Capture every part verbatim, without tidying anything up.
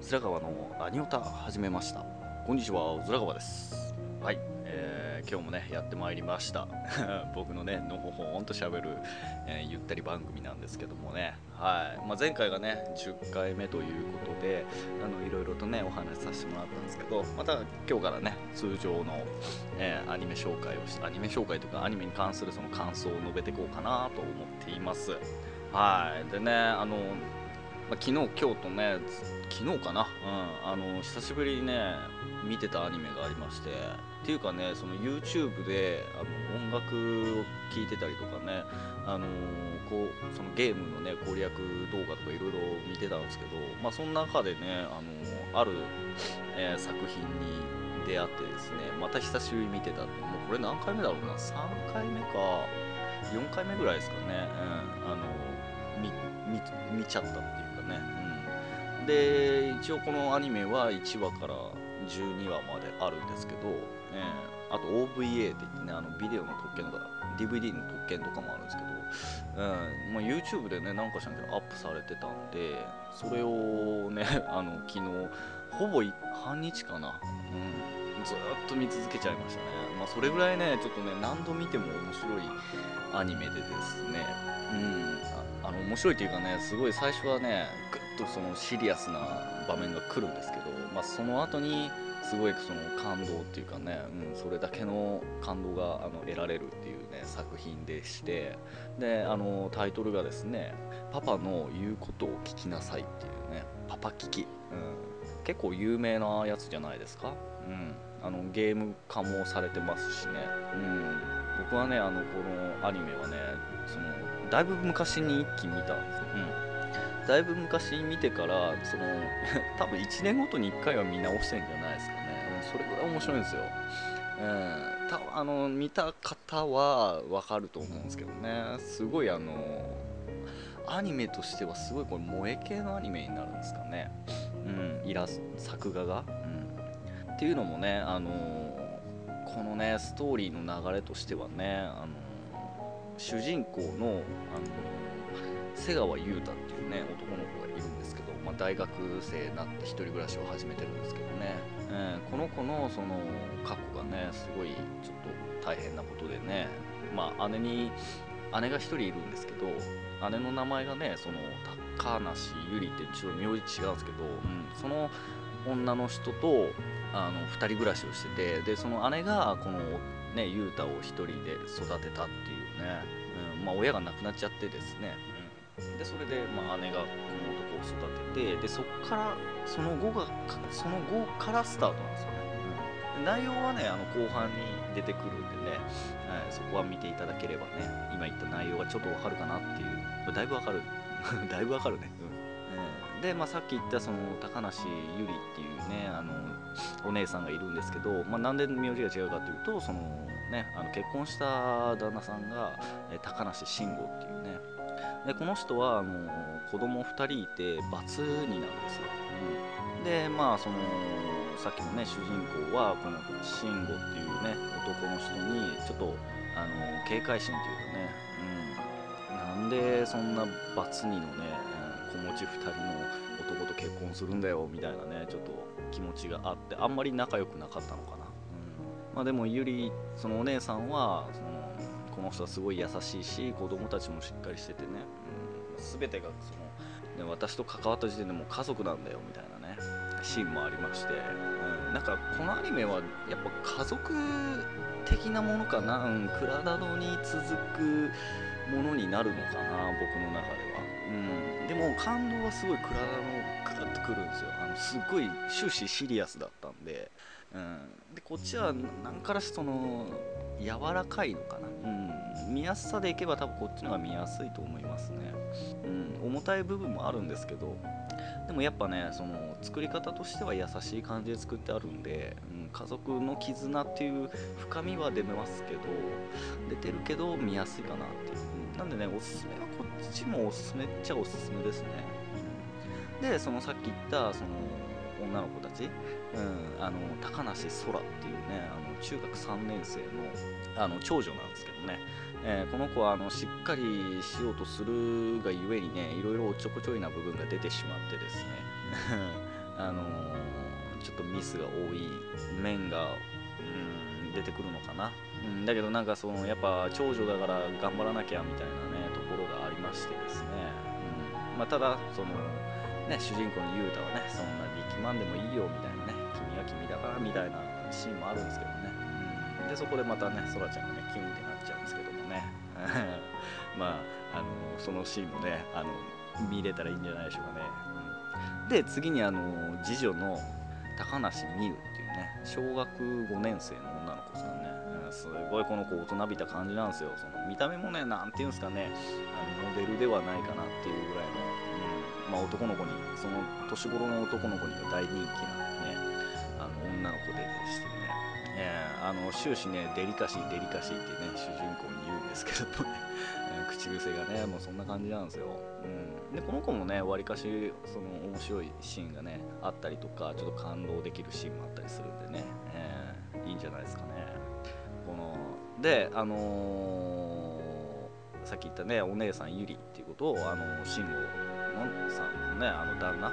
ずら川のアニオタ始めました。こんにちは、うずら川です。はい、えー今日もねやってまいりました。僕のねのほほんとしゃべる、えーゆったり番組なんですけどもね、はい、まあ、前回がねじゅっかいめということで、あのいろいろとねお話しさせてもらったんですけど、また今日からね通常の、えーアニメ紹介をしアニメ紹介とかアニメに関するその感想を述べていこうかなと思っています。はい、でね、あのまあ、昨日、今日とね、昨日かな、うん、あの久しぶりにね、見てたアニメがありまして、っていうかね、その YouTube であの音楽を聴いてたりとかね、あのこうそのゲームのね攻略動画とかいろいろ見てたんですけど、まあ、その中でね、あのある、えー作品に出会ってですね、また久しぶりに見てたって、もうこれ何回目だろうな、さんかいめかよんかいめぐらいですかね、うん、あの見見見ちゃったっていうかね、うん、で一応このアニメはいちわからじゅうにわまであるんですけど、えーあと オーブイエー って言ってね、あのビデオの特権とか ディーブイディー の特権とかもあるんですけど、うんまあ、YouTube でねなんかしらんけどアップされてたんで、それをねあの昨日ほぼい半日かな、うん、ずーっと見続けちゃいましたね。まあそれぐらいねちょっとね何度見ても面白いアニメでですね、うんああの面白いというかね、すごい最初はねぐっとそのシリアスな場面が来るんですけど、まあ、その後にすごいその感動っていうかね、うん、それだけの感動があの得られるっていうね作品でして、であのタイトルがですね「パパの言うことを聞きなさい」っていうね、パパ聞き、うん、結構有名なやつじゃないですか。うん、あのゲーム化もされてますしね、うん、僕はねあのこのアニメはねそのだいぶ昔に一気に見たんですよ、うん、だいぶ昔に見てからその多分いちねんごとにいっかいは見直してんじゃないですかね、うん、それぐらい面白いんですよ、うん、たあの見た方はわかると思うんですけどね、すごいあのアニメとしてはすごいこれ萌え系のアニメになるんですかね、うん、イラス作画が、うん、っていうのもね、あのこのねストーリーの流れとしてはね、あの主人公の、あの瀬川優太っていうね男の子がいるんですけど、まあ、大学生になって一人暮らしを始めてるんですけどね、えーこの子のその過去がねすごいちょっと大変なことでね、まあ姉に姉が一人いるんですけど、姉の名前がねその高梨ゆりってちょっと名字違うんですけど、うん、その女の人とあのふたり暮らしをしてて、でその姉がこのね雄太を一人で育てたっていうね、うん、まあ親が亡くなっちゃってですね、うん、でそれで、まあ、姉がこの男を育てて、でそっからその後がその後からスタートなんですよね、うん、で内容はねあの後半に出てくるんでね、はい、そこは見ていただければね、今言った内容がちょっとわかるかなっていう、だいぶわかるだいぶわかるね、うんえーで、まあ、さっき言ったその高梨ゆりっていうねあのお姉さんがいるんですけど、まあ、なんで名字が違うかというと、その、ね、あの結婚した旦那さんが、えー高梨慎吾っていうね、でこの人はあの子供ふたりいてバツになんですよ、うん、でまあそのさっきのね主人公はこの慎吾っていうね男の人にちょっとあの警戒心っていうかね、うん、なんでそんなバツにのね、うん、子持ちふたりの男と結婚するんだよみたいなねちょっと気持ちがあって、あんまり仲良くなかったのかな、うん、まあでもゆりそのお姉さんはそのこの人はすごい優しいし子供たちもしっかりしててね、うん、全てがその、ね、私と関わった時点でもう家族なんだよみたいなねシーンもありまして、うん、なんかこのアニメはやっぱ家族的なものかな、うん、クラダドに続くものになるのかな僕の中では、うん、でも感動はすごいクラダドグッとくるんですよ。あのすっごい終始シリアスだったんで、うん、でこっちは何からしその柔らかいのかな、うん、見やすさでいけば多分こっちの方が見やすいと思いますね、うん、重たい部分もあるんですけど、でもやっぱねその作り方としては優しい感じで作ってあるんで、うん、家族の絆っていう深みは出ますけど出てるけど見やすいかなっていう、うん、なんでねおすすめはこっちもおすすめっちゃおすすめですね、うん、でそのさっき言ったその女の子たち、うん、あの高梨空っていうねあの中学さんねん生のあの長女なんですけどね、えーこの子はあのしっかりしようとするがゆえにねいろいろおっちょこちょいな部分が出てしまってですねあのー、ちょっとミスが多い面が、うん、出てくるのかな、うん、だけどなんかそのやっぱ長女だから頑張らなきゃみたいなねところがありましてですね、うんまあ、ただそのね主人公の雄太はねそんな力まんでもいいよみたいなね君は君だからみたいなシーンもあるんですけどね、うん、でそこでまたねそらちゃんがねキュンってなっちゃうんですけどもねまああのそのシーンもねあの見れたらいいんじゃないでしょうかね、うん、で次にあの次女の高梨美優っていうね小学ごねん生の女の子さんね、うん、すごいこの子大人びた感じなんですよ。その見た目もねなんていうんですかねあのモデルではないかなっていうぐらいの、うんまあ、男の子にその年頃の男の子には大人気なねあの女の子ででしてね、えー、あの終始ねデリカシーデリカシーってね主人公に言うんですけどもね口癖がねもうそんな感じなんですよ、うん、でこの子もねわりかしその面白いシーンがねあったりとかちょっと感動できるシーンもあったりするんでね、えー、いいんじゃないですかね。このであのー、さっき言ったねお姉さんゆりっていうことをあの慎吾のさんのねあの旦那、うん、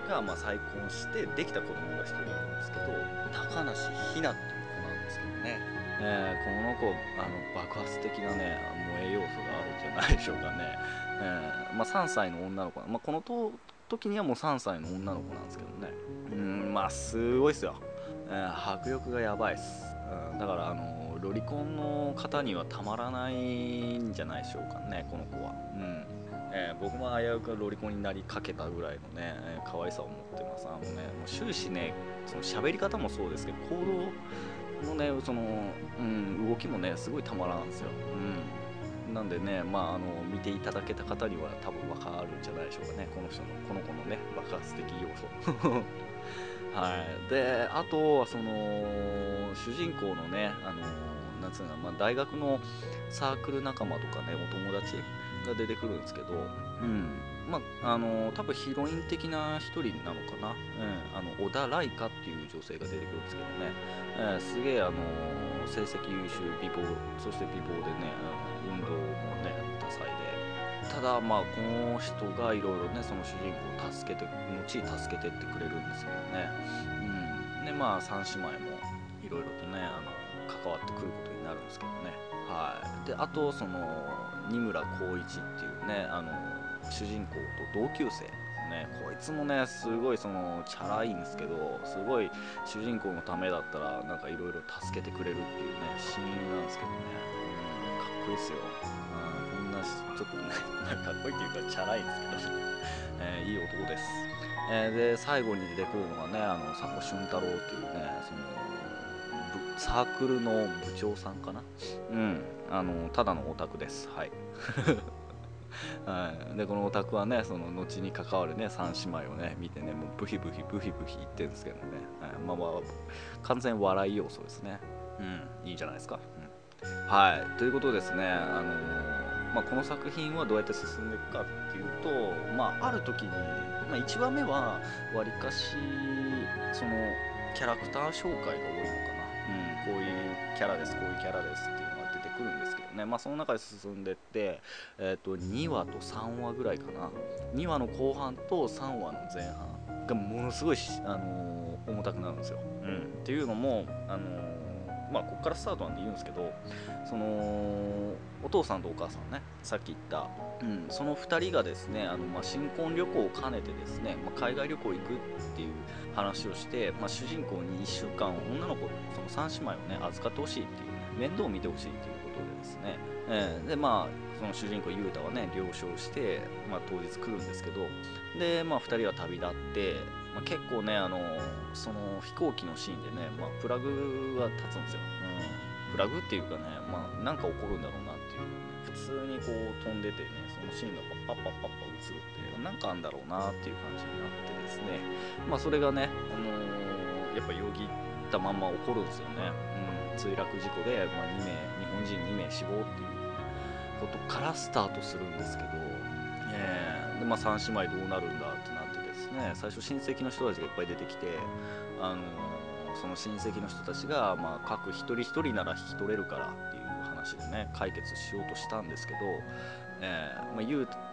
がまあ再婚してできた子供が一人いるんですけど高梨ひなっていう子なんですけどね、えー、この子あの爆発的なね萌え要素があるんじゃないでしょうかね、えーまあ、さんさいの女の子、まあ、このと時にはもうさんさいの女の子なんですけどね、うんまあすごいっすよ、えー迫力がやばいっす、うん、だからあのロリコンの方にはたまらないんじゃないでしょうかねこの子は、うんえー僕も危うくロリコンになりかけたぐらいのね、えー可愛さを持ってます。あのねもう終始ねその喋り方もそうですけど行動のねその、うん、動きもねすごいたまらんですよ、うん、なんでねまああの見ていただけた方には多分分かるんじゃないでしょうかねこの人のこの子のね爆発的要素はいであとはその主人公のねあのなんつうの、まあ、大学のサークル仲間とかねお友達が出てくるんですけど、うんまああの多分ヒロイン的な一人なのかな、うん、あの小田ライカっていう女性が出てくるんですけどね、えーすげえあの成績優秀美貌そして美貌でねあの運動もね多彩でただまあこの人がいろいろねその主人公を助けて後に助けてってくれるんですけどね、うん、でまあ三姉妹もいろいろとねあの関わってくることになるんですけどね、はいであとその二村光一っていうねあの主人公と同級生ね、こいつもねすごいそのチャラいんですけどすごい主人公のためだったらなんかいろいろ助けてくれるっていうね親友なんですけどね、うん、かっこいいっすよ、うん、こんなちょっとねかっこいいっていうかチャラいんですけど、えーいい男です、えーで最後に出てくるのがねあの佐古俊太郎っていうねそのぶサークルの部長さんかな、うんあのただのオタクですはいはい、でこのオタクはねその後に関わるね三姉妹をね見てねもうブヒブヒブヒブヒ言ってるんですけどね、はい、まあまあ完全笑い要素ですね、うんいいんじゃないですか、うん、はいということですねあのーまあ、この作品はどうやって進んでいくかっていうと、まあ、ある時に、まあ、いちわめはわりかしそのキャラクター紹介が多いのかな、うん、こういうキャラですこういうキャラですっていうのが出てくるんですけどね、まあ、その中で進んでって、えー、とにわとさんわぐらいかなにわの後半とさんわの前半がものすごい、あのー重たくなるんですよ、うん、っていうのも、あのーまあここからスタートなんで言うんですけどそのお父さんとお母さんねさっき言った、うん、そのふたりがですねあの、まあ、新婚旅行を兼ねてですね、まあ、海外旅行行くっていう話をして、まあ、主人公にいっしゅうかん女の子そのさん姉妹をね預かってほしいっていう、ね、面倒を見てほしいっていうことでですね、えーでまあその主人公雄太はね了承して、まあ、当日来るんですけどで、まあ、ふたりは旅立って、まあ、結構ねあのその飛行機のシーンでね、まあ、フラグが立つんですよ、うん、フラグっていうかね、まあ、なんか起こるんだろうなっていう普通にこう飛んでてねそのシーンがパッパッパッパッパ映るってなんかあんだろうなっていう感じになってですねまあそれがね、あのーやっぱよぎったまんま起こるんですよね、うん、墜落事故で、まあ、にめい日本人にめい死亡っていうことからスタートするんですけど、えーでまあ、さん姉妹どうなるんだってなってですね最初親戚の人たちがいっぱい出てきて、あのーその親戚の人たちが、まあ、各一人一人なら引き取れるからっていう話でね解決しようとしたんですけど、えーまあ、ゆう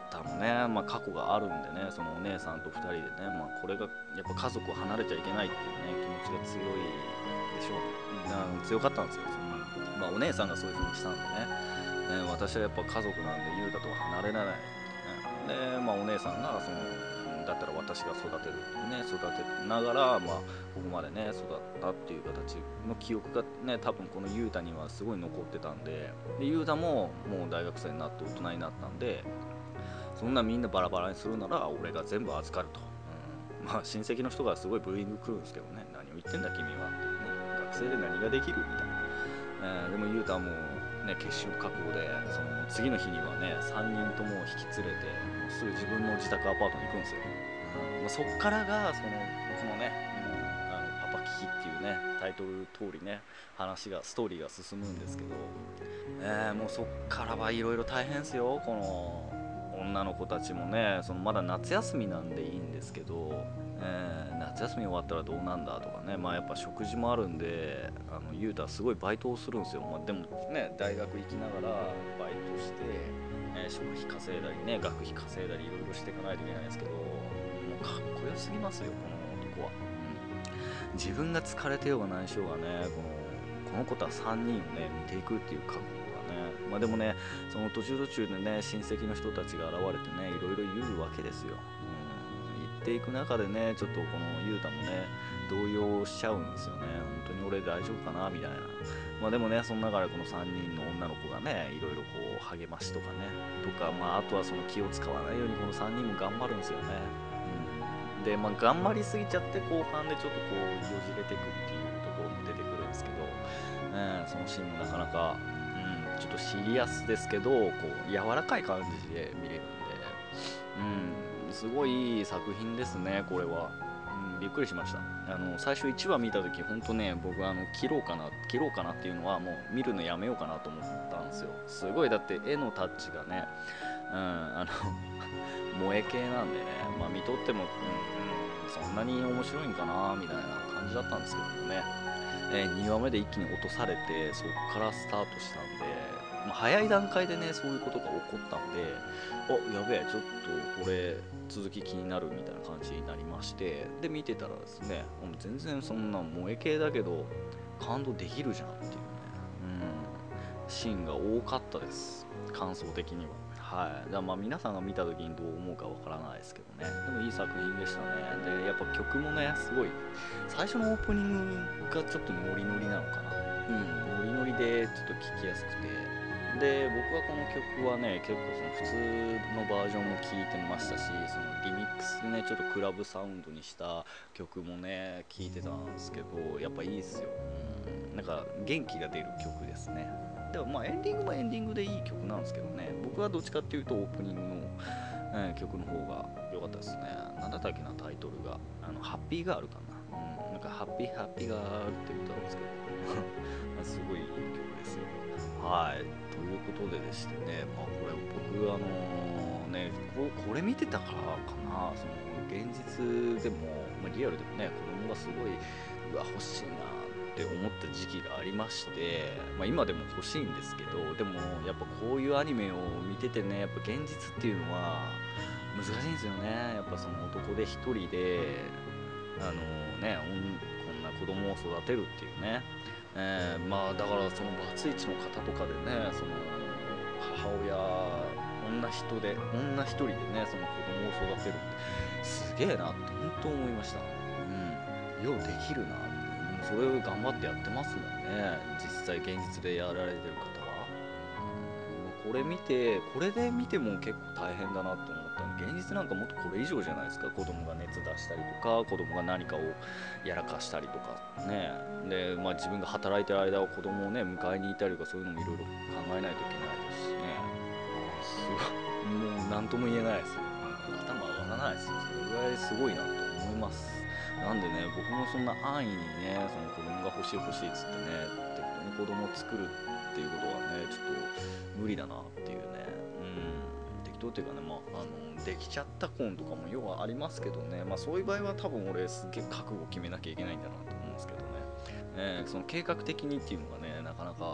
太もね、まあ、過去があるんでね、そのお姉さんとふたりでね、まあ、これがやっぱ家族を離れちゃいけないっていうね気持ちが強いでしょうね。強かったんですよ。その、まあ、お姉さんがそういう風にしたんでね、えー私はやっぱ家族なんで雄太とは離れられないっていうね。で、まあ、お姉さんがそのだったら私が育てるっていうね、育てながら、まあ、ここまでね育ったっていう形の記憶がね多分この雄太にはすごい残ってたんで、で雄太ももう大学生になって大人になったんで、そんなみんなバラバラにするなら俺が全部預かると、うん、まあ親戚の人がすごいブーイング来るんですけどね、何を言ってんだ君はっていうね、学生で何ができるみたいな、えー、でも雄太はもうね決心覚悟で、その次の日にはねさんにんとも引き連れてもうすぐ自分の自宅アパートに行くんですよ。うん、まあ、そっからがそのこのねもうあのパパキキっていうねタイトル通りね話がストーリーが進むんですけど、えー、もうそっからはいろいろ大変ですよ。この女の子たちもね、そのまだ夏休みなんでいいんですけど、えー夏休み終わったらどうなんだとかね、まあやっぱ食事もあるんで、あのゆうたはすごいバイトをするんですよ。まあ、でもね大学行きながらバイトして、えー食費稼いだりね学費稼いだりいろいろしていかないといけないんですけど、もうかっこよすぎますよこの男は。うん、自分が疲れてようが何しようがね、このこの子とはさんにんをね見ていくっていう覚悟がね、まあでもねその途中途中でね親戚の人たちが現れてねいろいろ言うわけですよ。うん、言っていく中でねちょっとこの雄太もね動揺しちゃうんですよね。本当に俺大丈夫かなみたいな。まあでもねその中でこのさんにんの女の子がねいろいろこう励ましとかねとか、まああとはその気を使わないようにこのさんにんも頑張るんですよね。うん、でまあ頑張りすぎちゃって後半でちょっとこうよじれてくっていうところも出てくるんですけど、えーそのシーンもなかなか、うん、ちょっとシリアスですけどこう柔らかい感じで見れるんで、うん、すごいいい作品ですねこれは。うん、びっくりしました。あの最初いちわ見た時本当ね僕あの切ろうかな切ろうかなっていうのはもう見るのやめようかなと思ったんですよ。すごいだって絵のタッチがね、うん、あの萌え系なんでね、まあ見とっても、うん、うん、そんなに面白いんかなみたいな感じだったんですけどもね、えー、にわめで一気に落とされてそっからスタートしたんで、まあ、早い段階でねそういうことが起こったんで、あやべえちょっとこれ続き気になるみたいな感じになりまして、で見てたらですねもう全然そんな萌え系だけど感動できるじゃんっていうね、うん、シーンが多かったです感想的には。はい、だからまあ皆さんが見た時にどう思うかわからないですけどね、でもいい作品でしたね。でやっぱ曲もねすごい最初のオープニングがちょっとノリノリなのかな、うん、ノリノリでちょっと聴きやすくて、で僕はこの曲はね結構その普通のバージョンも聴いてましたし、そのリミックスでねちょっとクラブサウンドにした曲もね聴いてたんですけど、やっぱいいっすよ、うん、なんか元気が出る曲ですね。でもまあエンディングもエンディングでいい曲なんですけどね、僕はどっちかっていうとオープニングの、えー曲の方が良かったですね。なんだったっけなタイトルがあのハッピーガールかな、うん、なんかハッピーハッピーガールって歌うんですけどすごいいい曲ですよ。はい、ということででしてね、まあこれ僕あのねここれ見てたからかな、その現実でも、まあ、リアルでもね子供がすごいうわ欲しいなって思った時期がありまして、まあ、今でも欲しいんですけど、でもやっぱこういうアニメを見ててねやっぱ現実っていうのは難しいんですよね。やっぱその男で一人であのねこんな子供を育てるっていうね、えーまあだからそのバツイチの方とかでねその母親女人で女一人でねその子供を育てるってすげえなって本当思いました。うん、ようできるなって。でもそれを頑張ってやってますもんね実際現実でやられてる方は。うん、これ見てこれで見ても結構大変だなと思ったんで、現実なんかもっとこれ以上じゃないですか。子供が熱出したりとか子供が何かをやらかしたりとかね、で、まあ、自分が働いてる間は子供をね迎えに行ったりとかそういうのもいろいろ考えないといけないですしね。あーすごいもう何とも言えないですよ。頭上がらないですよ。それぐらいすごいなと思います。なんでね僕もそんな安易にねその子供が欲しい欲しいっつってね適当に子供を作るっていうことはねちょっと無理だなっていうね、うん、適当っていうかね、まあ、あのできちゃった婚とかも要はありますけどね、まあ、そういう場合は多分俺すっげえ覚悟決めなきゃいけないんだなと思うんですけどね、えーその計画的にっていうのがねなかなかで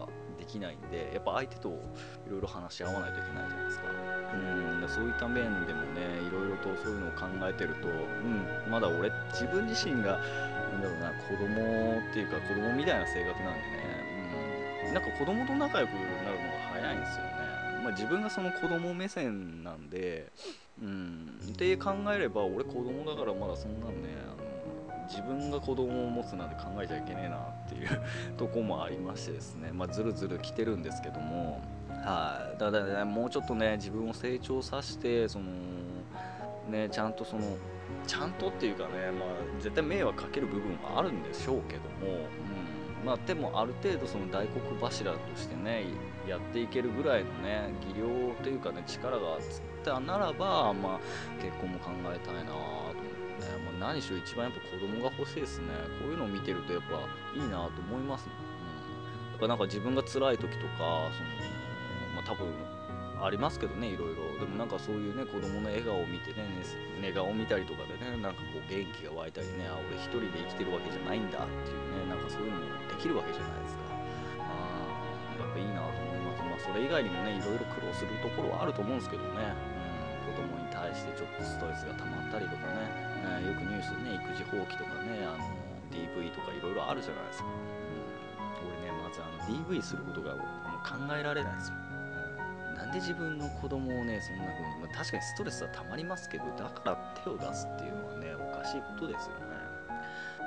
できないんで、やっぱ相手といろいろ話し合わないといけないじゃないですか。うん、そういった面でもね、いろいろとそういうのを考えてると、うん、まだ俺自分自身がなんだろうな、子供っていうか子供みたいな性格なんでね、うん、なんか子供と仲良くなるのが早いんですよね。まあ、自分がその子供目線なんで、うん、って考えれば俺子供だからまだそんなんね、あの自分が子供を持つなんて考えちゃいけねえなっていうとこもありましてですね、まあ、ずるずる来てるんですけども、はい、だからね、もうちょっとね自分を成長させて、そのね、ちゃんとそのちゃんとっていうかね、まあ、絶対迷惑かける部分はあるんでしょうけども、うん、まあでもある程度その大黒柱としてねやっていけるぐらいのね技量というかね力がつったならば、まあ結婚も考えたいなと思ってね、まあ、何しろ一番やっぱ子供が欲しいですね。こういうのを見てるとやっぱいいなと思いますね。うん、だからなんか自分が辛い時とか、そのまあ多分ありますけどね、いろいろ。でもなんかそういうね子供の笑顔を見てね、寝顔を見たりとかでね、なんかこう元気が湧いたりね、あ、俺一人で生きてるわけじゃないんだっていうね、なんかそういうのもできるわけじゃないですか。あーやっぱいいなと思います。まあそれ以外にもねいろいろ苦労するところはあると思うんですけどね、うん、子供に対してちょっとストレスが溜まったりとかね、えーよくニュースでね育児放棄とかね、あの ディーブイ とかいろいろあるじゃないですか。うん、俺ねまずあの ディーブイ することがもう考えられないですよ。なんで自分の子供をねそんな風に、まあ、確かにストレスはたまりますけど、だから手を出すっていうのはねおかしいことですよね。うん、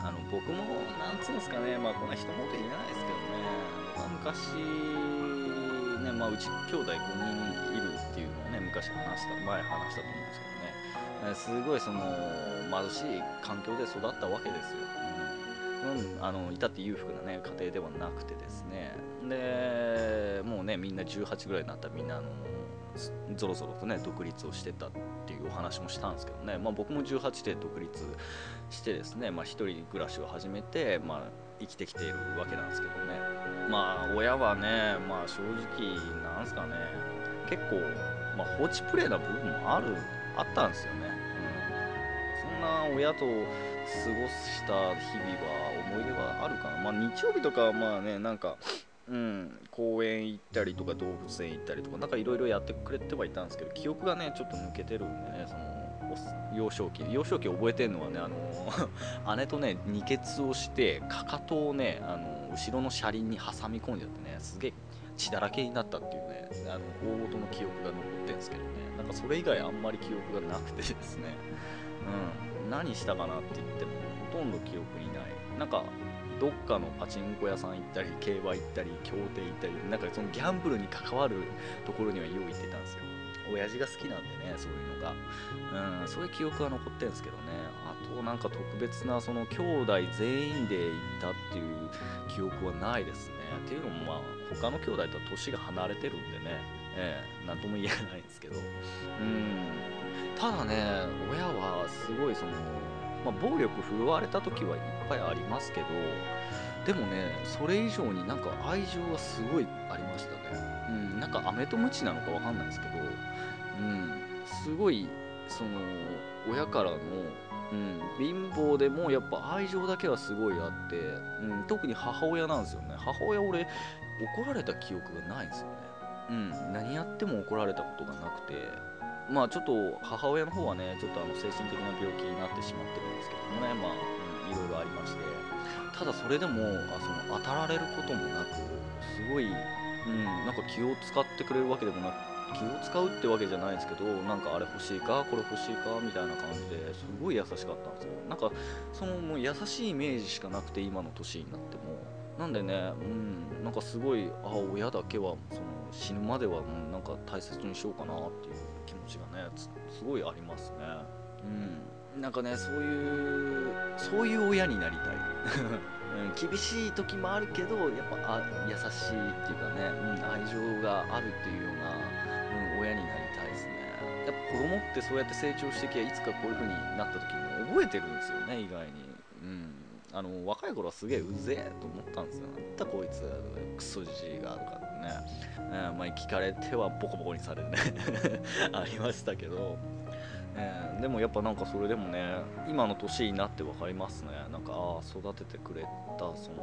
あの僕もなんつうんですかね、まあこんな人のこと言えないですけどね、僕は昔ね、まあうち兄弟ごにんいるっていうのをね昔話した前話したと思うんですけどね、えーすごいその貧しい環境で育ったわけですよ。うん、あの至って裕福な、ね、家庭ではなくてですね、でもうねみんなじゅうはちぐらいになったらみんなあのぞろぞろとね独立をしてたっていうお話もしたんですけどね、まあ、僕もじゅうはちで独立してですね、まあ、一人暮らしを始めて、まあ、生きてきているわけなんですけどね、まあ親はね、まあ、正直なんすかね結構、まあ、放置プレイな部分もあるあったんですよね、うん、そんな親と過ごした日々は思い出はあるかな。まあ日曜日とかはまあねなんかうん、公園行ったりとか動物園行ったりとかなんかいろいろやってくれてはいたんですけど、記憶がねちょっと抜けてるんでね、その幼少期幼少期覚えてるのはね、あの姉とね二血をしてかかとをねあの後ろの車輪に挟み込んじゃってね、すげえ血だらけになったっていうね、あの大元の記憶が残ってるんですけどね、なんかそれ以外あんまり記憶がなくてですね、うん、何したかなって言ってもほとんど記憶にない。なんかどっかのパチンコ屋さん行ったり競馬行ったり競艇行ったり、なんかそのギャンブルに関わるところにはよう行ってたんですよ。親父が好きなんでね、そういうのが、うん、そういう記憶は残ってるんですけどね。あとなんか特別なその兄弟全員で行ったっていう記憶はないですね。っていうのもまあ他の兄弟とは年が離れてるんでね、ええ、なんとも言えないんですけど、うん、ただね親はすごいその、まあ、暴力振るわれた時はいっぱいありますけど、でもねそれ以上になんか愛情がすごいありましたね。うん、なんか飴とムチなのかわかんないですけど、うん、すごいその親からの、うん、貧乏でもやっぱ愛情だけはすごいあって、うん、特に母親なんですよね。母親俺怒られた記憶がないんですよね。うん、何やっても怒られたことがなくて、まあちょっと母親の方はねちょっとあの精神的な病気になってしまってるんですけどもね、まあ、うん、いろいろありまして、ただそれでもあその当たられることもなく、すごい、うん、なんか気を使ってくれるわけでもなく、気を使うってわけじゃないですけど、なんかあれ欲しいかこれ欲しいかみたいな感じですごい優しかったんですよ。なんかそのもう優しいイメージしかなくて、今の年になってもなんでね、うん、なんかすごい、あ、親だけはその死ぬまでは、うん、なんか大切にしようかなっていう気持ちがねすごいありますね。うん、なんかねそういうそういう親になりたい、うん、厳しい時もあるけどやっぱあ優しいっていうかね、うん、愛情があるっていうような、うん、親になりたいですね。やっぱ子供ってそうやって成長してきゃいつかこういう風になった時も覚えてるんですよね、意外に。うん、あの若い頃はすげえうぜえと思ったんですよ。なんだこいつクソじじいがとかね、うん、まあ聞かれてはボコボコにされるねありましたけど、えーでもやっぱなんかそれでもね今の年になって分かりますね。なんかああ育ててくれたその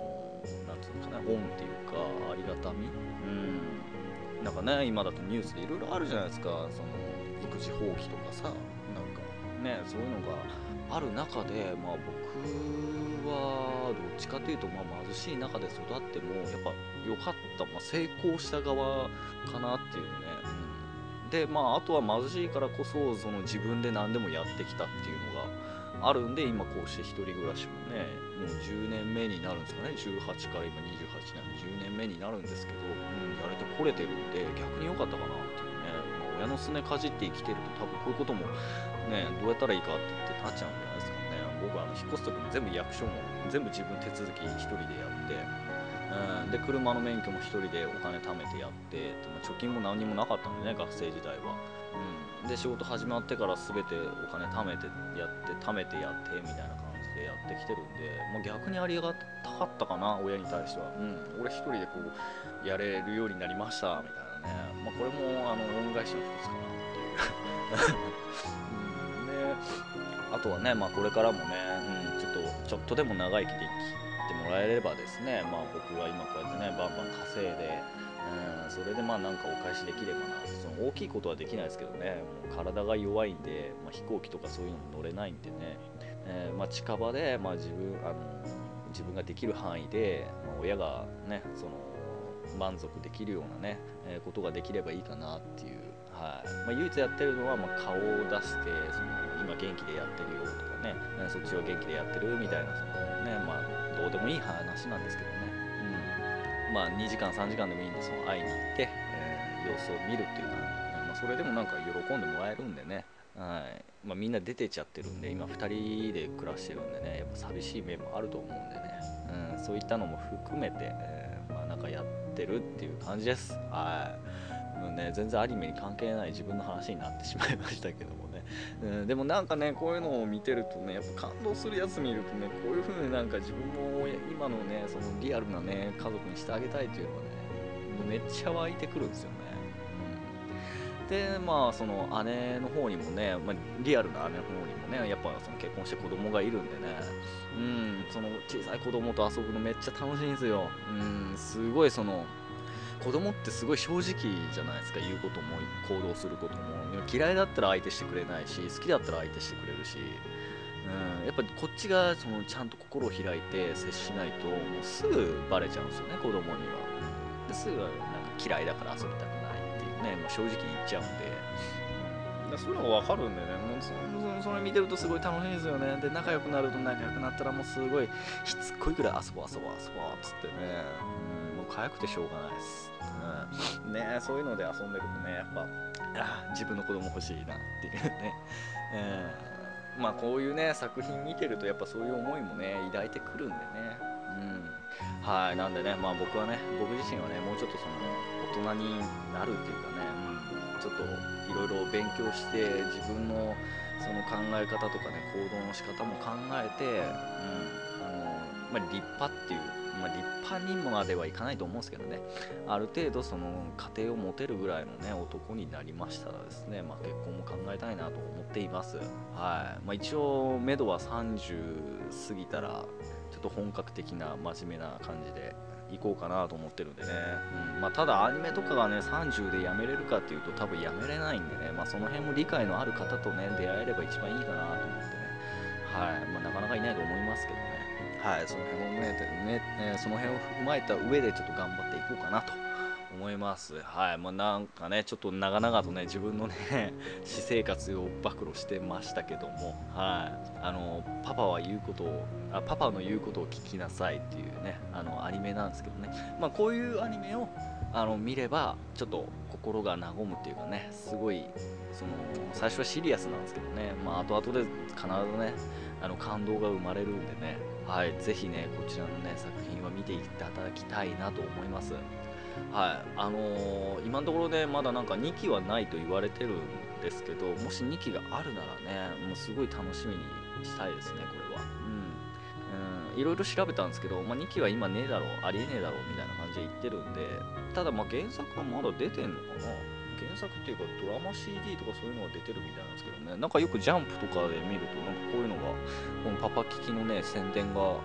なんていうのかな、恩っていうかありがたみ、うん、なんかね今だとニュースでいろいろあるじゃないですか、その育児放棄とかさ、なんかねそういうのがある中で、まあ僕はどっちかというと、まあ、貧しい中で育ってもやっぱ良かった、まあ、成功した側かなっていうね、うん、でまああとは貧しいからこそその自分で何でもやってきたっていうのがあるんで、今こうして一人暮らしもねもうじゅうねんめになるんですかね、じゅうはちから今にじゅうはちなんでじゅうねんめになるんですけど、うん、やれてこれてるんで逆に良かったかなっていうね、まあ、親のすねかじって生きてると多分こういうこともねどうやったらいいかってなっちゃうんじゃないですかね。僕はあの引っ越す時も全部役所も全部自分手続き一人でやって、うん、で車の免許も一人でお金貯めてやって、でも貯金も何にもなかったんでね学生時代は、うん、で仕事始まってから全てお金貯めてやって貯めてやってみたいな感じでやってきてるんで、もう逆にありがたかったかな親に対しては、うん、俺一人でこうやれるようになりましたみたいなね、まあ、これもあの恩返しの一つかなっていううん、であとはね、まあ、これからもね、うん、ちょっとちょっとでも長生きで生きてもらえればですね、まあ、僕が今こうやってねバンバン稼いで、うん、それでまあなんかお返しできればな、その大きいことはできないですけどね、もう体が弱いんで、まあ、飛行機とかそういうのも乗れないんでね、えーまあ、近場で、まあ、自分あの自分ができる範囲で、まあ、親がねその満足できるようなね、えーことができればいいかなっていう、はいまあ、唯一やってるのは、まあ、顔を出してその今元気でやってるよとかね、えーそっちは元気でやってるみたいなそのね、まあどうでもいい話なんですけどね、うん、まあにじかんさんじかんでもいいんでその会いに行って、えー様子を見るっていう感じでね、まあ、それでもなんか喜んでもらえるんでね、はいまあ、みんな出てっちゃってるんで今ふたりで暮らしてるんでね、やっぱ寂しい面もあると思うんでね、うん、そういったのも含めて、えーまあ、なんかやってるっていう感じです。はいもうね、全然アニメに関係ない自分の話になってしまいましたけどもね、うん、でもなんかねこういうのを見てるとねやっぱ感動するやつ見るとね、こういう風になんか自分も今のねそのリアルなね家族にしてあげたいっていうのがねめっちゃ湧いてくるんですよね、うん、でまあその姉の方にもね、まあ、リアルな姉の方にもねやっぱその結婚して子供がいるんでね、うんその小さい子供と遊ぶのめっちゃ楽しいんですよ、うんすごいその子供ってすごい正直じゃないですか、言うことも行動することも、嫌いだったら相手してくれないし好きだったら相手してくれるし、うん、やっぱこっちがそのちゃんと心を開いて接しないともうすぐバレちゃうんですよね子供には、うん、ですぐなんか嫌いだから遊びたくないっていうね、まあ、正直に言っちゃうんで、うん、そういうのが分かるんでね、もうそそそれ見てるとすごい楽しいですよね。で仲良くなると仲良くなったらもうすごいしつっこいくらい遊ぼう遊ぼう遊ぼうっつってね、うん、もう可愛くてしょうがないです、うん、ねそういうので遊んでるとねやっぱあ自分の子供欲しいなっていうね、うん、まあこういうね作品見てるとやっぱそういう思いもね抱いてくるんでね、うん、はいなんでねまあ僕はね僕自身はねもうちょっとその大人になるっていうかね、うん、ちょっといろいろ勉強して自分のその考え方とかね行動の仕方も考えて、うんあのまあ、立派っていう、まあ、立派にまではいかないと思うんですけどね、ある程度その家庭を持てるぐらいのね男になりましたらですね、まあ、結婚も考えたいなと思っています。はいまあ、一応目処はさんじゅう過ぎたらちょっと本格的な真面目な感じで行こうかなと思ってるんでね、うんまあ、ただアニメとかがねさんじゅうでやめれるかっていうと多分やめれないんでね、まあ、その辺も理解のある方とね出会えれば一番いいかなと思ってね、はいまあ、なかなかいないと思いますけどね、はい、その辺を踏まえてね、えーその辺を踏まえた上でちょっと頑張っていこうかなと思います。はい、まあ、なんかね、ちょっと長々とね、自分のね、私生活を暴露してましたけども、はい、あの、パパは言うことを、あ、パパの言うことを聞きなさいっていうね、あの、アニメなんですけどね、まあ、こういうアニメを、あの、見れば、ちょっと心が和むっていうかね、すごい、その、最初はシリアスなんですけどね、まあ、後々で必ずね、あの、感動が生まれるんでね、はい、ぜひね、こちらのね、作品は見ていただきたいなと思います。はい、あのー今のところでまだなんかにきはないと言われてるんですけど、もしにきがあるならね、もうすごい楽しみにしたいですね、これは。うん。うん、いろいろ調べたんですけど、まあ、にきは今ねえだろう、ありえねえだろうみたいな感じで言ってるんで、ただまあ原作はまだ出てんのかな、原作っていうかドラマ シーディー とかそういうのが出てるみたいなんですけどね、なんかよくジャンプとかで見ると、なんかこういうのが、このパパキキのね、宣伝が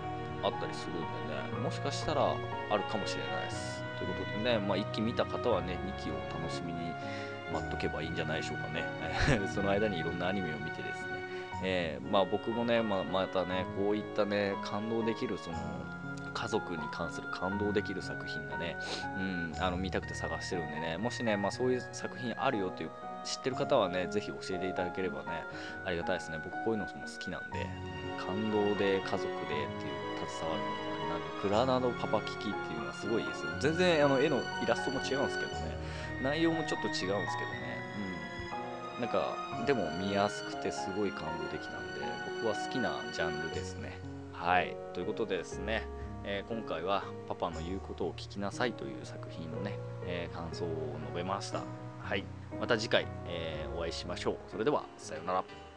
あったりするんでね、もしかしたらあるかもしれないです。ということでね、まあ、いっき見た方はね、にきを楽しみに待っとけばいいんじゃないでしょうかね。その間にいろんなアニメを見てですね、えーまあ、僕もね、まあ、またね、こういったね、感動できるその家族に関する感動できる作品がね、うん、あの見たくて探してるんでね、もしね、まあ、そういう作品あるよっていう知ってる方はね、ぜひ教えていただければね、ありがたいですね。僕こういうのも好きなんで、うん、感動で家族でっていう携わるのが、なんで、クラナのパパキキっていうのはすごいですよ。全然あの絵のイラストも違うんですけどね、内容もちょっと違うんですけどね、うん、なんか、でも見やすくてすごい感動的なんで、僕は好きなジャンルですね。はい、ということでですね、えー今回はパパの言うことを聞きなさいという作品のね、えー感想を述べました。はい、また次回、えーお会いしましょう。それでは、さようなら。